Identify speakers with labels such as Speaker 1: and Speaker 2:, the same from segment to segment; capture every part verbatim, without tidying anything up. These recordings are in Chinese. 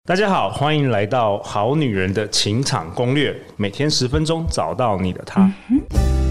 Speaker 1: 大家好，欢迎来到《好女人的情场攻略》，每天十分钟，找到你的他。嗯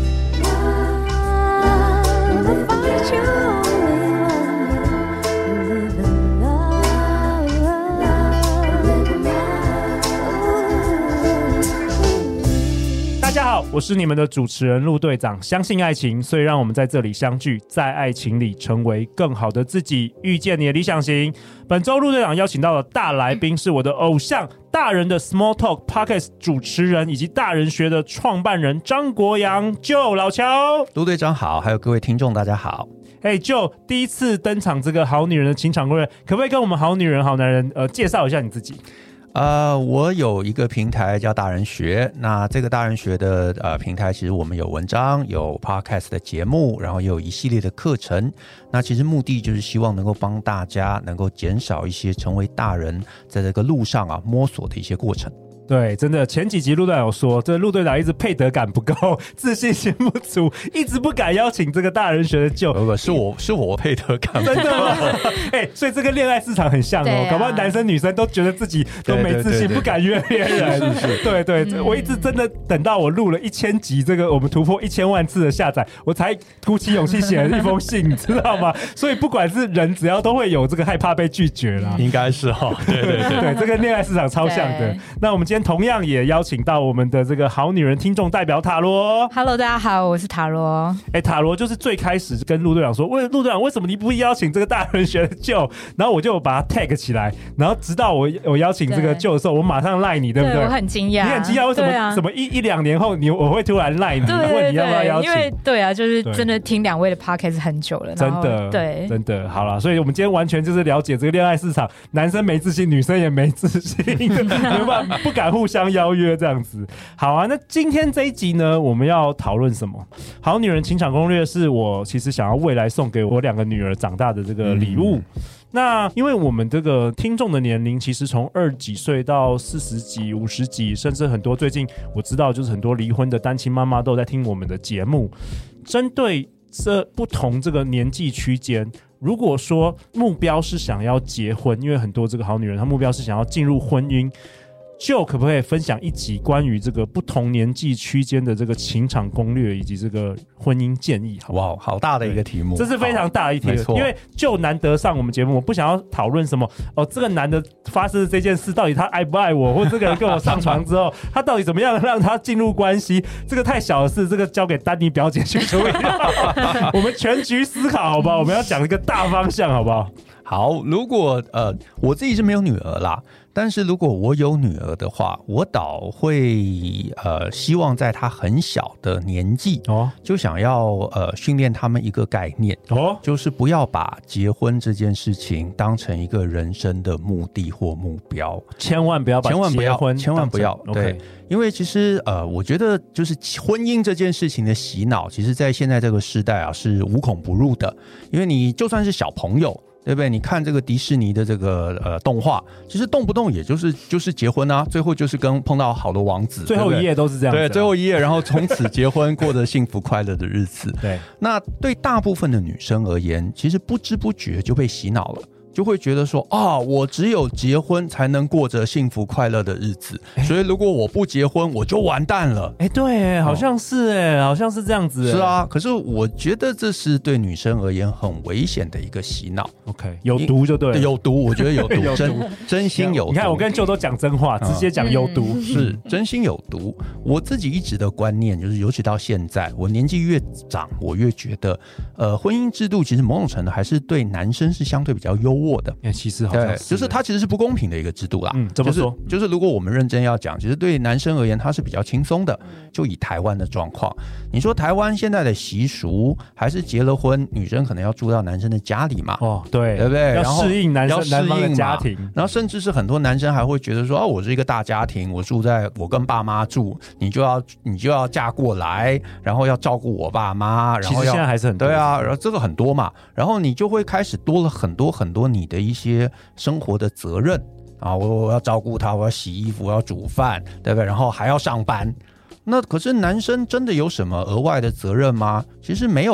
Speaker 1: 大家好，我是你们的主持人陆队长。相信爱情，所以让我们在这里相聚，在爱情里成为更好的自己，遇见你的理想型。本周陆队长邀请到的大来宾是我的偶像，大人的 Small Talk Podcast 主持人以及大人学的创办人张国洋 Joe 老乔。
Speaker 2: 陆队长好，还有各位听众大家好。
Speaker 1: 哎、hey, Joe 第一次登场这个好女人的情场攻略，可不可以跟我们好女人好男人呃介绍一下你自己？
Speaker 2: 呃，我有一个平台叫大人学，那这个大人学的呃平台，其实我们有文章，有 podcast 的节目，然后也有一系列的课程。那其实目的就是希望能够帮大家能够减少一些成为大人在这个路上啊摸索的一些过程。
Speaker 1: 对，真的前几集陆队长有说，这陆队长一直配得感不够，自信心不足，一直不敢邀请这个大人学的Joe。
Speaker 2: 不不，是我是我配得感不够。
Speaker 1: 真的吗？哎、欸，所以这个恋爱市场很像哦，啊、搞不好男生女生都觉得自己都没自信，对对对对不敢约别人。是是，对对、嗯，我一直真的等到我录了一千集，这个我们突破一千万次的下载，我才鼓起勇气写了一封信，你知道吗？所以不管是人，只要都会有这个害怕被拒绝啦。
Speaker 2: 应该是哈、哦，对对对
Speaker 1: 对，这个恋爱市场超像的。那我们今天同样也邀请到我们的这个好女人听众代表塔罗。
Speaker 3: Hello， 大家好，我是塔罗。
Speaker 1: 哎、欸，塔罗就是最开始跟陆队长说，喂，陆队长，为什么你不邀请这个大人学的Joe？然后我就把他 tag 起来，然后直到我我邀请这个Joe的时候，我马上赖你，对不对？
Speaker 3: 对，我很惊讶，
Speaker 1: 你很惊讶为什么？
Speaker 3: 啊、
Speaker 1: 什么一一两年后你我会突然赖你，问你要不要邀请？
Speaker 3: 因为对啊，就是真的听两位的 podcast 很久了，
Speaker 1: 真的，
Speaker 3: 对，
Speaker 1: 真的。好了，所以我们今天完全就是了解这个恋爱市场，男生没自信，女生也没自信，没办法，不敢互相邀约这样子。好啊，那今天这一集呢，我们要讨论什么？好女人情场攻略是我其实想要未来送给我两个女儿长大的这个礼物。嗯，那因为我们这个听众的年龄其实从二十几岁到四十几、五十几，甚至很多最近我知道就是很多离婚的单亲妈妈都在听我们的节目。针对这不同这个年纪区间，如果说目标是想要结婚，因为很多这个好女人她目标是想要进入婚姻。Joe 可不可以分享一集关于这个不同年纪区间的这个情场攻略以及这个婚姻建议？好不好？
Speaker 2: 哇，好大的一个题目，
Speaker 1: 这是非常大的一题，因为Joe难得上我们节目，我不想要讨论什么哦，这个男的发生的这件事到底他爱不爱我，或这个人跟我上床之后，他到底怎么样让他进入关系？这个太小的事，这个交给丹妮表姐去处理。我们全局思考，好不好？我们要讲一个大方向，好不好？
Speaker 2: 好，如果呃我自己是没有女儿啦，但是如果我有女儿的话，我倒会呃希望在她很小的年纪哦，就想要呃训练他们一个概念哦，就是不要把结婚这件事情当成一个人生的目的或目标，
Speaker 1: 千万不要把结婚
Speaker 2: 千万不要，对， okay. 因为其实呃我觉得就是婚姻这件事情的洗脑，其实在现在这个时代啊是无孔不入的，因为你就算是小朋友。对不对？你看这个迪士尼的这个呃动画，其实动不动也就是就是结婚啊，最后就是跟碰到好的王子，
Speaker 1: 最后一页都是这样子、啊。
Speaker 2: 对，最后一页，然后从此结婚，过着幸福快乐的日子。
Speaker 1: 对，
Speaker 2: 那对大部分的女生而言，其实不知不觉就被洗脑了。就会觉得说啊，我只有结婚才能过着幸福快乐的日子，欸、所以如果我不结婚，我就完蛋了。
Speaker 1: 哎、欸，对，好像是哎、哦，好像是这样子。
Speaker 2: 是啊，可是我觉得这是对女生而言很危险的一个洗脑。
Speaker 1: OK， 有毒就对了，
Speaker 2: 有毒，我觉得有毒，有毒真真心有毒。
Speaker 1: 你看，我跟Joe都讲真话，直接讲有毒、
Speaker 2: 嗯，是真心有毒。我自己一直的观念就是，尤其到现在，我年纪越长，我越觉得，呃，婚姻制度其实某种程度还是对男生是相对比较优渥的。
Speaker 1: 欸、其实好像是，
Speaker 2: 就是它其实是不公平的一个制度啦。
Speaker 1: 嗯，怎么说？
Speaker 2: 就是、就是如果我们认真要讲，其实对男生而言，它是比较轻松的。就以台湾的状况，你说台湾现在的习俗，还是结了婚，女生可能要住到男生的家里嘛？
Speaker 1: 哦，对，
Speaker 2: 对不对？
Speaker 1: 要适应男生男方的家庭，
Speaker 2: 然后甚至是很多男生还会觉得说，哦，我是一个大家庭，我住在我跟爸妈住，你就要你就要嫁过来，然后要照顾我爸妈，然后要
Speaker 1: 其实现在还是很多，
Speaker 2: 对啊，然后这个很多嘛，然后你就会开始多了很多很多你的一些生活的责任啊，我我要照顾他，我要洗衣服，我要煮饭，对不对？然后还要上班。那可是男生真的有什么额外的责任吗？其实没有的。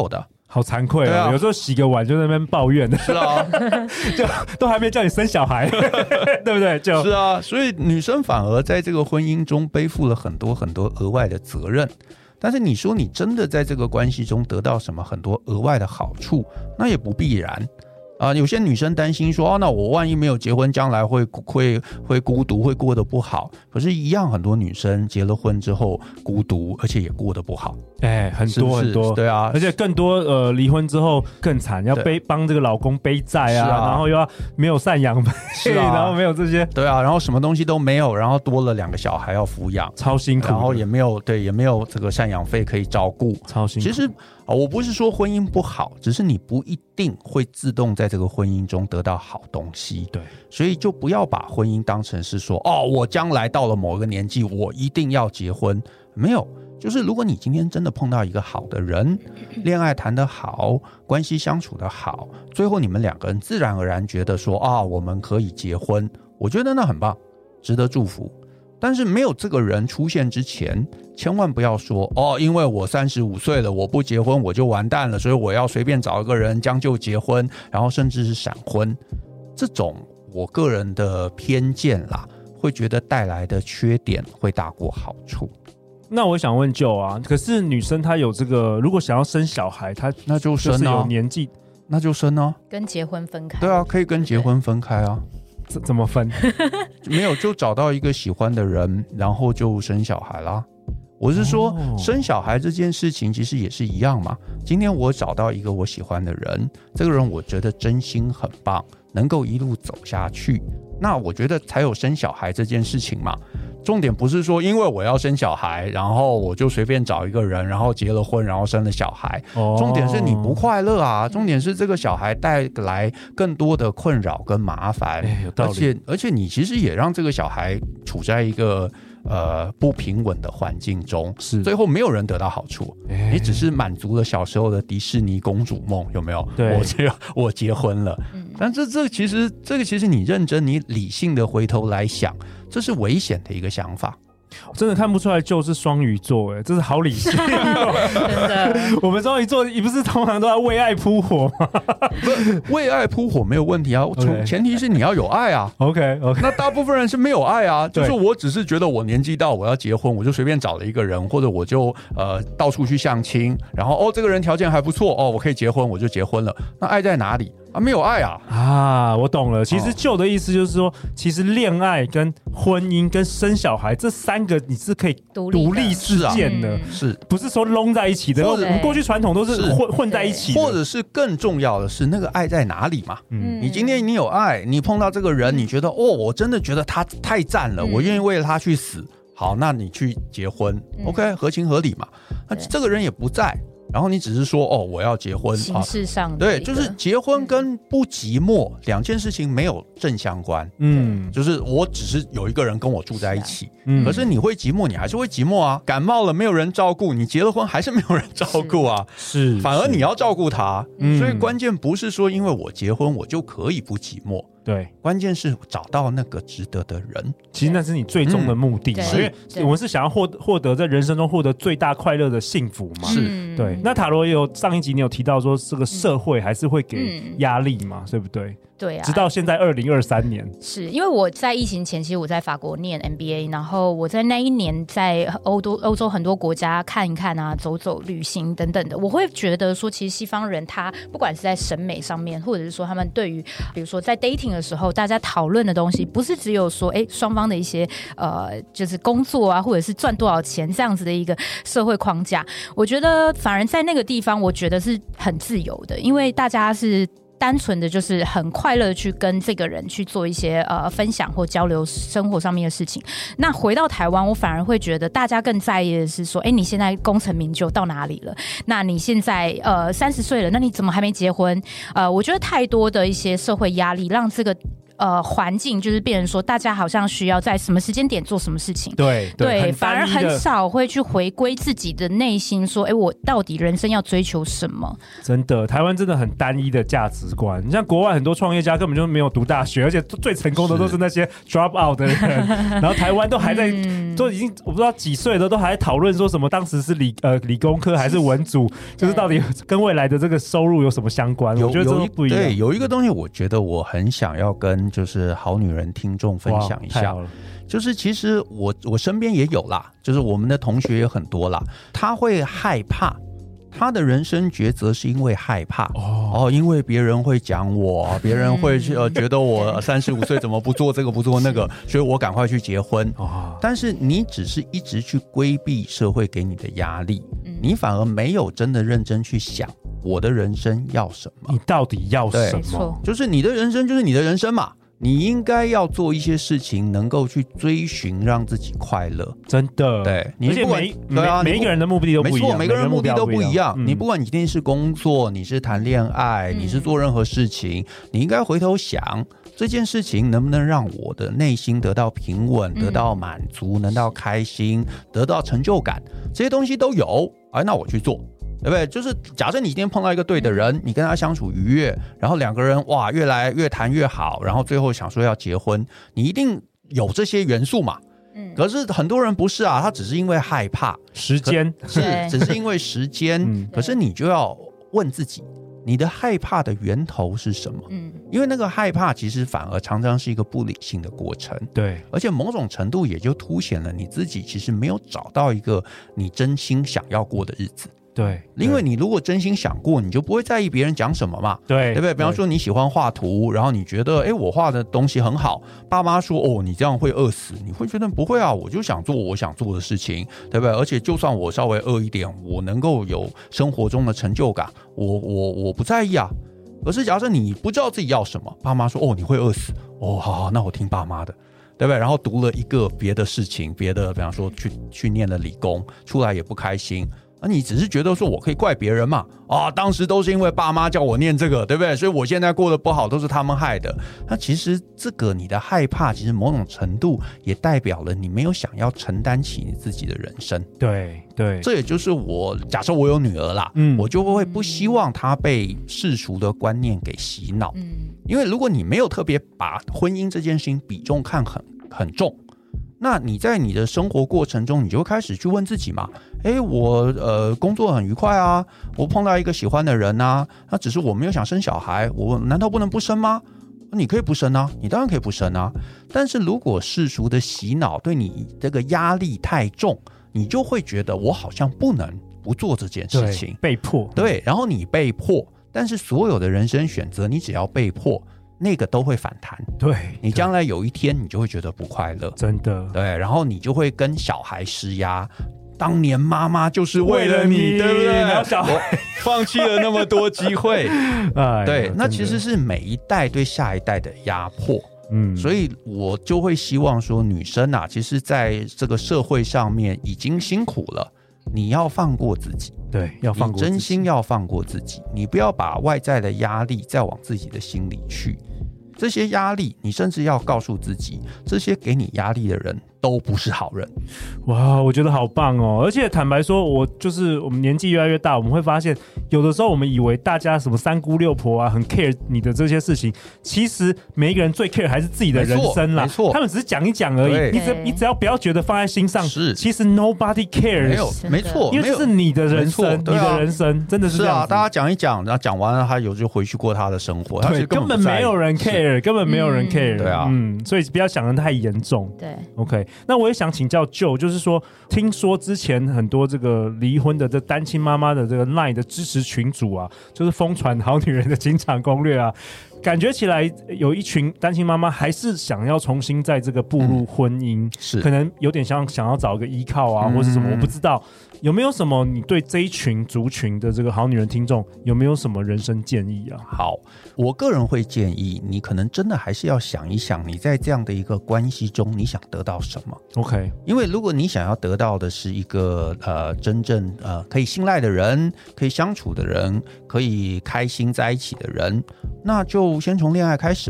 Speaker 1: 好惭愧啊！有时候洗个碗就在那边抱怨的，
Speaker 2: 是啊，
Speaker 1: 就都还没叫你生小孩，对不对？就是
Speaker 2: 啊，所以女生反而在这个婚姻中背负了很多很多额外的责任。但是你说你真的在这个关系中得到什么很多额外的好处，那也不必然。啊、呃，有些女生担心说，哦，那我万一没有结婚，将来会会会孤独，会过得不好。可是，一样很多女生结了婚之后孤独，而且也过得不好。
Speaker 1: 哎、欸，很多很多，
Speaker 2: 对啊，
Speaker 1: 而且更多呃，离婚之后更惨，要背帮这个老公背债 啊, 啊，然后又要没有赡养费，啊，然后没有这些，
Speaker 2: 对啊，然后什么东西都没有，然后多了两个小孩要抚养，
Speaker 1: 超辛苦，
Speaker 2: 然后也没有对，也没有这个赡养费可以照顾，
Speaker 1: 超辛苦。
Speaker 2: 其实。我不是说婚姻不好，只是你不一定会自动在这个婚姻中得到好东西。
Speaker 1: 对，
Speaker 2: 所以就不要把婚姻当成是说，哦，我将来到了某个年纪，我一定要结婚。没有，就是如果你今天真的碰到一个好的人，恋爱谈得好，关系相处得好，最后你们两个人自然而然觉得说，啊，我们可以结婚，我觉得那很棒，值得祝福。但是没有这个人出现之前，千万不要说哦，因为我三十五岁了，我不结婚我就完蛋了，所以我要随便找一个人将就结婚，然后甚至是闪婚。这种我个人的偏见啦，会觉得带来的缺点会大过好处。
Speaker 1: 那我想问Joe啊，可是女生她有这个，如果想要生小孩，她
Speaker 2: 那就生啊，
Speaker 1: 就是有年纪，
Speaker 2: 那就生啊，
Speaker 3: 跟结婚分开。
Speaker 2: 对啊，可以跟结婚分开啊。
Speaker 1: 怎么分？
Speaker 2: 没有，就找到一个喜欢的人，然后就生小孩啦。我是说、哦、生小孩这件事情其实也是一样嘛。今天我找到一个我喜欢的人，这个人我觉得真心很棒，能够一路走下去，那我觉得才有生小孩这件事情嘛。重点不是说因为我要生小孩，然后我就随便找一个人，然后结了婚，然后生了小孩。哦、重点是你不快乐啊！重点是这个小孩带来更多的困扰跟麻烦，
Speaker 1: 欸、有道理。
Speaker 2: 而且而且你其实也让这个小孩处在一个呃不平稳的环境中，
Speaker 1: 是
Speaker 2: 最后没有人得到好处。欸、你只是满足了小时候的迪士尼公主梦，有没有？
Speaker 1: 对，
Speaker 2: 我结我结婚了。嗯、但这这其实这个其实你认真你理性的回头来想。这是危险的一个想法，
Speaker 1: 我真的看不出来就是双鱼座，哎，这是好理性、哦，
Speaker 3: 真的。
Speaker 1: 我们双鱼座，你不是通常都要为爱扑火吗？
Speaker 2: 不，为爱扑火没有问题啊， okay. 前提是你要有爱啊。
Speaker 1: OK OK，
Speaker 2: 那大部分人是没有爱啊，就是我只是觉得我年纪到我要结婚，我就随便找了一个人，或者我就呃到处去相亲，然后哦这个人条件还不错，哦我可以结婚，我就结婚了。那爱在哪里？啊，没有爱啊！
Speaker 1: 啊，我懂了。其实Joe的意思就是说，其实恋爱、跟婚姻、跟生小孩这三个，你是可以独立事件的，
Speaker 2: 是
Speaker 1: 不是说拢在一起的？我们过去传统都是混混在一起的，
Speaker 2: 或者是更重要的是，那个爱在哪里嘛？嗯，你今天你有爱，你碰到这个人，你觉得哦，我真的觉得他太赞了，嗯、我愿意为了他去死。好，那你去结婚、嗯、，OK， 合情合理嘛。那这个人也不在。然后你只是说哦，我要结婚，
Speaker 3: 形式上的、
Speaker 2: 啊、对，就是结婚跟不寂寞、嗯、两件事情没有正相关。嗯，就是我只是有一个人跟我住在一起，嗯，可是你会寂寞，你还是会寂寞啊。感冒了没有人照顾，你结了婚还是没有人照顾啊。
Speaker 1: 是，
Speaker 2: 反而你要照顾他。所以关键不是说因为我结婚我就可以不寂寞。
Speaker 1: 对，
Speaker 2: 关键是找到那个值得的人，
Speaker 1: 其实那是你最终的目的嘛，因为我们是想要获获得在人生中获得最大快乐的幸福嘛。
Speaker 2: 是，
Speaker 1: 对。那塔罗也有上一集你有提到说，这个社会还是会给压力嘛，嗯、对不对？
Speaker 3: 对啊，
Speaker 1: 直到现在二零二三年，
Speaker 3: 是因为我在疫情前，其实我在法国念 M B A， 然后我在那一年在欧洲欧洲很多国家看一看啊，走走旅行等等的，我会觉得说，其实西方人他不管是在审美上面，或者是说他们对于比如说在 dating 的时候，大家讨论的东西，不是只有说哎双方的一些呃就是工作啊，或者是赚多少钱这样子的一个社会框架，我觉得反而在那个地方，我觉得是很自由的，因为大家是。单纯的就是很快乐去跟这个人去做一些呃分享或交流生活上面的事情。那回到台湾，我反而会觉得大家更在意的是说，哎，你现在功成名就到哪里了？那你现在呃三十岁了，那你怎么还没结婚？呃，我觉得太多的一些社会压力，让这个呃环境，就是变成说大家好像需要在什么时间点做什么事情，
Speaker 1: 对 对,
Speaker 3: 对，反而很少会去回归自己的内心，说，哎，我到底人生要追求什么？真
Speaker 1: 的，台湾真的很单一的价值观。你像国外很多创业家根本就没有读大学，而且最成功的都是那些 drop out 的人，然后台湾都还在，嗯、都已经我不知道几岁了，都还在讨论说什么当时是理呃理工科还是文组，就是到底跟未来的这个收入有什么相关？我觉得这都不一样。
Speaker 2: 对，有一个东西，我觉得我很想要跟就是好女人听众分享一下，就是其实我我身边也有啦，就是我们的同学也很多啦，他会害怕。他的人生抉择是因为害怕 哦, 哦，因为别人会讲我，别人会呃觉得我三十五岁怎么不做这个不做那个，所以我赶快去结婚。哦，但是你只是一直去规避社会给你的压力，嗯、你反而没有真的认真去想我的人生要什么，
Speaker 1: 你到底要什么？
Speaker 2: 就是你的人生就是你的人生嘛。你应该要做一些事情，能够去追寻让自己快乐。
Speaker 1: 真的，
Speaker 2: 对，
Speaker 1: 你不管对啊，每一个人的目的都不一样，
Speaker 2: 没错，每个人目的都不一样。嗯、你不管你今天是工作，你是谈恋爱，嗯、你是做任何事情，你应该回头想这件事情能不能让我的内心得到平稳、嗯、得到满足、得到开心、得到成就感，这些东西都有，哎，那我去做。对不对？就是假设你今天碰到一个对的人，你跟他相处愉悦，然后两个人哇越来越谈越好，然后最后想说要结婚，你一定有这些元素嘛。嗯，可是很多人不是啊，他只是因为害怕
Speaker 1: 时间，
Speaker 2: 是只是因为时间。嗯、可是你就要问自己，你的害怕的源头是什么？嗯，因为那个害怕其实反而常常是一个不理性的过程。
Speaker 1: 对，
Speaker 2: 而且某种程度也就凸显了你自己其实没有找到一个你真心想要过的日子。
Speaker 1: 对，
Speaker 2: 因为你如果真心想过，你就不会在意别人讲什么嘛。
Speaker 1: 对，
Speaker 2: 对不对？比方说你喜欢画图，然后你觉得，哎，我画的东西很好，爸妈说，哦，你这样会饿死，你会觉得不会啊，我就想做我想做的事情，对不对？而且就算我稍微饿一点，我能够有生活中的成就感，我我我不在意啊。可是假设你不知道自己要什么，爸妈说，哦，你会饿死，哦，好好，那我听爸妈的。对不对？然后读了一个别的事情，别的，比方说去去念了理工，出来也不开心。那你只是觉得说我可以怪别人嘛？啊，当时都是因为爸妈叫我念这个，对不对？所以我现在过得不好都是他们害的。那其实这个你的害怕，其实某种程度也代表了你没有想要承担起你自己的人生。
Speaker 1: 对对，
Speaker 2: 这也就是我假设我有女儿啦，嗯，我就会不希望她被世俗的观念给洗脑。嗯，因为如果你没有特别把婚姻这件事情比重看很很重。那你在你的生活过程中，你就开始去问自己嘛，哎，我呃工作很愉快啊，我碰到一个喜欢的人啊，那只是我没有想生小孩，我难道不能不生吗？你可以不生啊，你当然可以不生啊。但是如果世俗的洗脑对你这个压力太重，你就会觉得我好像不能不做这件事情，
Speaker 1: 被迫。
Speaker 2: 对，然后你被迫，但是所有的人生选择，你只要被迫。那个都会反弹，
Speaker 1: 对，
Speaker 2: 你将来有一天你就会觉得不快乐，
Speaker 1: 真的，
Speaker 2: 对，然后你就会跟小孩施压，当年妈妈就是为了你，对不对？
Speaker 1: 然后小孩
Speaker 2: 放弃了那么多机会，
Speaker 1: 哎，
Speaker 2: 对，那其实是每一代对下一代的压迫。嗯，所以我就会希望说，女生啊，其实在这个社会上面已经辛苦了，你要放过自己。
Speaker 1: 对，要放过自己，
Speaker 2: 你真心要放过自己，你不要把外在的压力再往自己的心里去。这些压力，你甚至要告诉自己，这些给你压力的人都不是好人。
Speaker 1: 哇，我觉得好棒哦！而且坦白说，我就是我们年纪越来越大，我们会发现，有的时候我们以为大家什么三姑六婆啊，很 care 你的这些事情，其实每一个人最 care 还是自己的人生啦。
Speaker 2: 没错，
Speaker 1: 他们只是讲一讲而已。你只你只要不要觉得放在心上，是其实 nobody cares。
Speaker 2: 没有，没错，
Speaker 1: 因为这是你的人生，你的人生真的是这样子。
Speaker 2: 是啊，大家讲一讲，然后讲完了，他有就回去过他的生活，
Speaker 1: 对，根本没有人 care， 根本没有人 care。
Speaker 2: 对啊，
Speaker 1: 嗯，所以不要想得太严重。
Speaker 3: 对
Speaker 1: ，OK。那我也想请教 Joe， 就是说，听说之前很多这个离婚的这单亲妈妈的这个 LINE 的支持群组啊，就是疯传好女人的情场攻略啊，感觉起来有一群单亲妈妈还是想要重新在这个步入婚姻，嗯、是可能有点像想要找一个依靠啊，嗯、或是什么，我不知道有没有什么你对这一群族群的这个好女人听众有没有什么人生建议啊？
Speaker 2: 好，我个人会建议你可能真的还是要想一想，你在这样的一个关系中，你想得到什么
Speaker 1: ？OK，
Speaker 2: 因为如果你想要得到的是一个呃真正呃可以信赖的人，可以相处的人，可以开心在一起的人，那就先从恋爱开始嘛。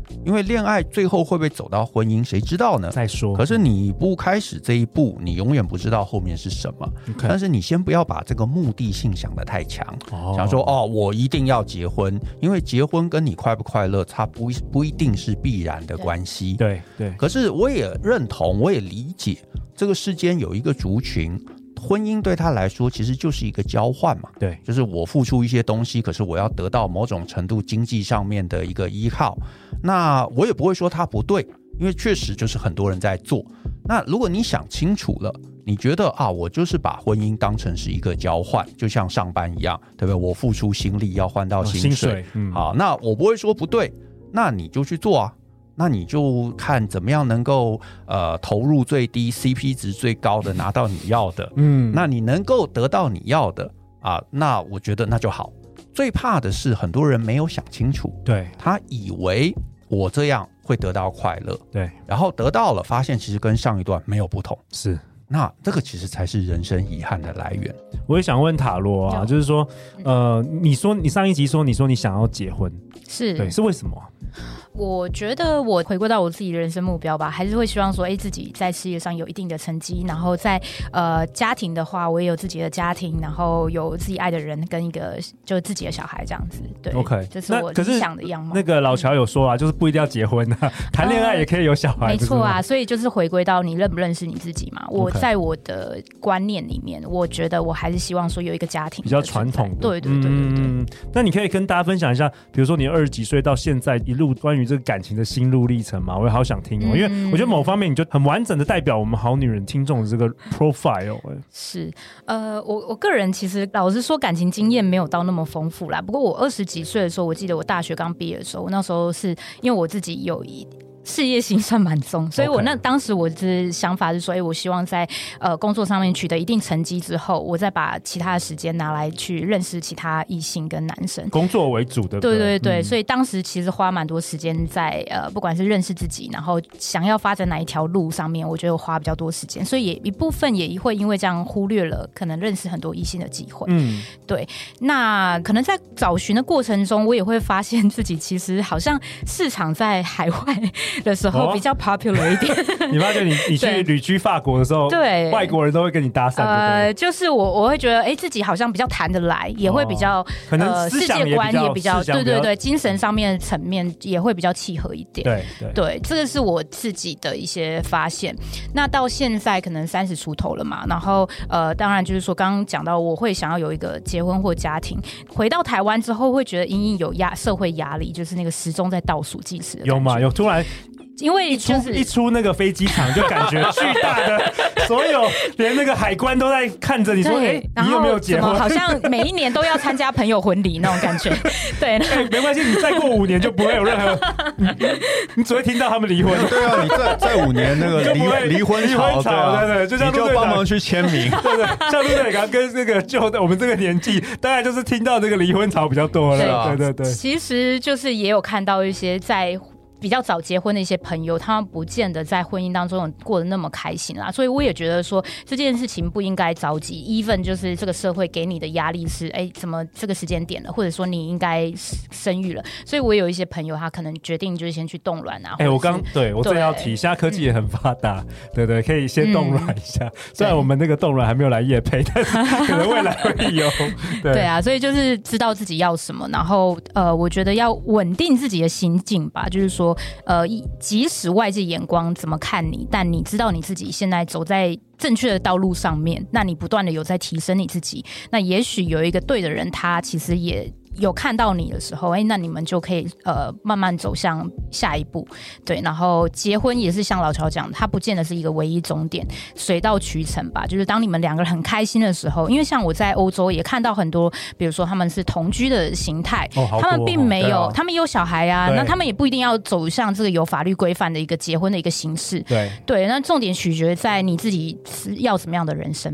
Speaker 2: 因为恋爱最后会不会走到婚姻，谁知道呢？
Speaker 1: 再说。
Speaker 2: 可是你不开始这一步，你永远不知道后面是什么。Okay. 但是你先不要把这个目的性想得太强，哦、想说哦，我一定要结婚，因为结婚跟你快不快乐，它不不一定是必然的关系。
Speaker 1: 对对。
Speaker 2: 可是我也认同，我也理解，这个世间有一个族群。婚姻对他来说其实就是一个交换嘛，
Speaker 1: 对，
Speaker 2: 就是我付出一些东西，可是我要得到某种程度经济上面的一个依靠。那我也不会说他不对，因为确实就是很多人在做。那如果你想清楚了，你觉得啊，我就是把婚姻当成是一个交换，就像上班一样，对不对？我付出心力要换到薪水，哦、薪水嗯、好，那我不会说不对，那你就去做啊。那你就看怎么样能够呃投入最低 C P 值最高的拿到你要的，嗯，那你能够得到你要的啊，那我觉得那就好。最怕的是很多人没有想清楚，
Speaker 1: 对，
Speaker 2: 他以为我这样会得到快乐，
Speaker 1: 对，
Speaker 2: 然后得到了，发现其实跟上一段没有不同，
Speaker 1: 是。
Speaker 2: 那这个其实才是人生遗憾的来源。
Speaker 1: 我也想问塔罗啊，就是说，呃，你说你上一集说你说你想要结婚，
Speaker 3: 是
Speaker 1: 对，是为什么？
Speaker 3: 我觉得我回归到我自己的人生目标吧，还是会希望说，哎，自己在事业上有一定的成绩，然后在呃家庭的话，我也有自己的家庭，然后有自己爱的人跟一个就是自己的小孩这样子。对
Speaker 1: ，OK，
Speaker 3: 这是我理想的样貌。
Speaker 1: 那个老乔有说啊，就是不一定要结婚啊，谈恋爱也可以有小孩。呃、
Speaker 3: 没错啊，所以就是回归到你认不认识你自己嘛。我在我的观念里面，我觉得我还是希望说有一个家庭
Speaker 1: 比较传统的。
Speaker 3: 对对对对对。嗯，
Speaker 1: 那你可以跟大家分享一下，比如说你二十几岁到现在一路关于这个感情的心路历程嘛，我也好想听哦，嗯、因为我觉得某方面你就很完整的代表我们好女人听众的这个 profile。
Speaker 3: 是，呃，我我个人其实老实说，感情经验没有到那么丰富啦。不过我二十几岁的时候，我记得我大学刚毕业的时候，那时候是因为我自己有一。事业心算蛮重，所以我那当时我的想法是说，哎，我希望在呃工作上面取得一定成绩之后，我再把其他的时间拿来去认识其他异性跟男生，
Speaker 1: 工作为主的。
Speaker 3: 对对对，嗯、所以当时其实花蛮多时间在呃，不管是认识自己，然后想要发展哪一条路上面，我觉得我花比较多时间，所以也一部分也会因为这样忽略了可能认识很多异性的机会。嗯，对。那可能在找寻的过程中，我也会发现自己其实好像市场在海外的时候比较 popular 一点、哦、
Speaker 1: 你发现 你, 你去旅居法国的时候，对，外国人都会跟你搭讪，
Speaker 3: 呃，就是我我会觉得，哎，自己好像比较谈得来，也会比较、哦、
Speaker 1: 可能
Speaker 3: 呃世界观也比较，对对对，精神上面的层面也会比较契合一点，
Speaker 1: 对 对,
Speaker 3: 对，这个是我自己的一些发现。那到现在可能三十出头了嘛，然后呃，当然就是说刚刚讲到，我会想要有一个结婚或家庭。回到台湾之后，会觉得隐隐有压社会压力，就是那个时钟在倒数计时的感觉。
Speaker 1: 有吗？有突然。
Speaker 3: 因为就是、
Speaker 1: 一, 出一出那个飞机场，就感觉巨大的，所有连那个海关都在看着你说：“哎、欸，你有没有结婚？”
Speaker 3: 好像每一年都要参加朋友婚礼那种感觉。对、
Speaker 1: 欸，没关系，你再过五年就不会有任何，你, 你只会听到他们离婚。
Speaker 2: 对啊，你再再五年那个离离婚潮，对、啊、
Speaker 1: 对对，就像
Speaker 2: 你就帮忙去签名，
Speaker 1: 对对，像陆队长跟那个就我们这个年纪，当然就是听到这个离婚潮比较多了。对、啊、对对对，
Speaker 3: 其实就是也有看到一些在。比较早结婚的一些朋友，他们不见得在婚姻当中过得那么开心啦，所以我也觉得说这件事情不应该着急 even 就是这个社会给你的压力是哎，怎么这个时间点了，或者说你应该生育了，所以我有一些朋友他可能决定就是先去冻卵啊。
Speaker 1: 哎，我刚对我正要提，现在科技也很发达，嗯、对对，可以先冻卵一下、嗯。虽然我们那个冻卵还没有来业配，但是可能未来会有。对,
Speaker 3: 对啊，所以就是知道自己要什么，然后呃，我觉得要稳定自己的心境吧，就是说。呃，即使外界眼光怎么看你，但你知道你自己现在走在正确的道路上面，那你不断的有在提升你自己，那也许有一个对的人，他其实也有看到你的时候，哎，那你们就可以呃慢慢走向下一步，对。然后结婚也是像老乔讲，它不见得是一个唯一终点，水到渠成吧。就是当你们两个人很开心的时候，因为像我在欧洲也看到很多，比如说他们是同居的形态，
Speaker 1: 哦、好多
Speaker 3: 他们并没有，
Speaker 1: 哦、
Speaker 3: 他们有小孩啊，那他们也不一定要走向这个有法律规范的一个结婚的一个形式，
Speaker 1: 对
Speaker 3: 对。那重点取决在你自己要什么样的人生嘛。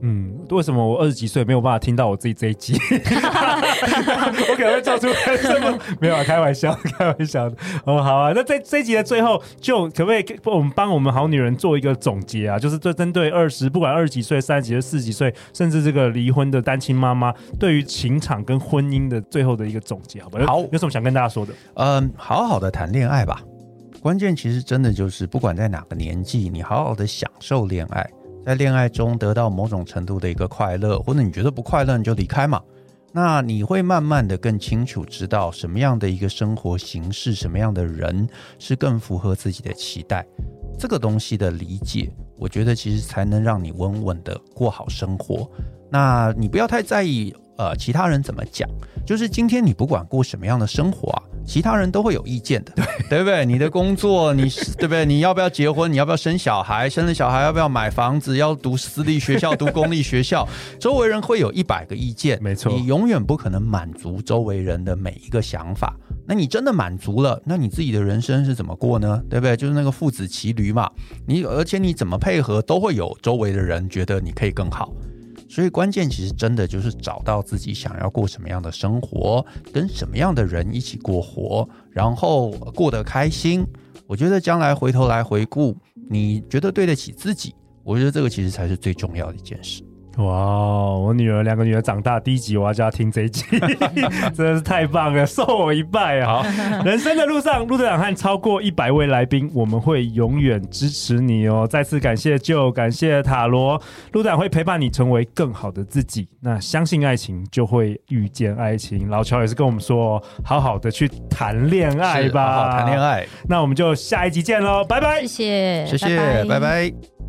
Speaker 1: 嗯，为什么我二十几岁没有办法听到我自己这一集？我可能会做出什么？没有啊，开玩笑，开玩笑的。哦，好啊，那在这一集的最后，就可不可以我们帮我们好女人做一个总结啊？就是针对二十，不管二十几岁、三十几岁、四十几岁，甚至这个离婚的单亲妈妈，对于情场跟婚姻的最后的一个总结，好不好？
Speaker 2: 好，
Speaker 1: 有什么想跟大家说的？
Speaker 2: 嗯，好好的谈恋爱吧。关键其实真的就是不管在哪个年纪，你好好的享受恋爱，在恋爱中得到某种程度的一个快乐，或者你觉得不快乐你就离开嘛。那你会慢慢的更清楚知道什么样的一个生活形式，什么样的人是更符合自己的期待。这个东西的理解，我觉得其实才能让你稳稳的过好生活。那你不要太在意呃其他人怎么讲，就是今天你不管过什么样的生活啊，其他人都会有意见的， 对, 对不对？你的工作，你对不对？你要不要结婚？你要不要生小孩？生了小孩要不要买房子？要读私立学校，读公立学校？周围人会有一百个意见，
Speaker 1: 没错，
Speaker 2: 你永远不可能满足周围人的每一个想法。那你真的满足了，那你自己的人生是怎么过呢？对不对？就是那个父子骑驴嘛。你而且你怎么配合，都会有周围的人觉得你可以更好。所以关键其实真的就是找到自己想要过什么样的生活，跟什么样的人一起过活，然后过得开心。我觉得将来回头来回顾，你觉得对得起自己，我觉得这个其实才是最重要的一件事。
Speaker 1: 哇，我女儿两个女儿长大，第一集我要叫她听这一集，真的是太棒了，受我一拜啊！好，人生的路上，陆队长和超过一百位来宾，我们会永远支持你哦。再次感谢 Joe， 感谢塔罗，陆队长会陪伴你成为更好的自己。那相信爱情，就会遇见爱情。老乔也是跟我们说、哦，好好的去谈恋爱吧，
Speaker 2: 好好谈恋爱。
Speaker 1: 那我们就下一集见喽，拜拜，
Speaker 3: 谢谢，
Speaker 2: 谢谢，拜拜。拜拜。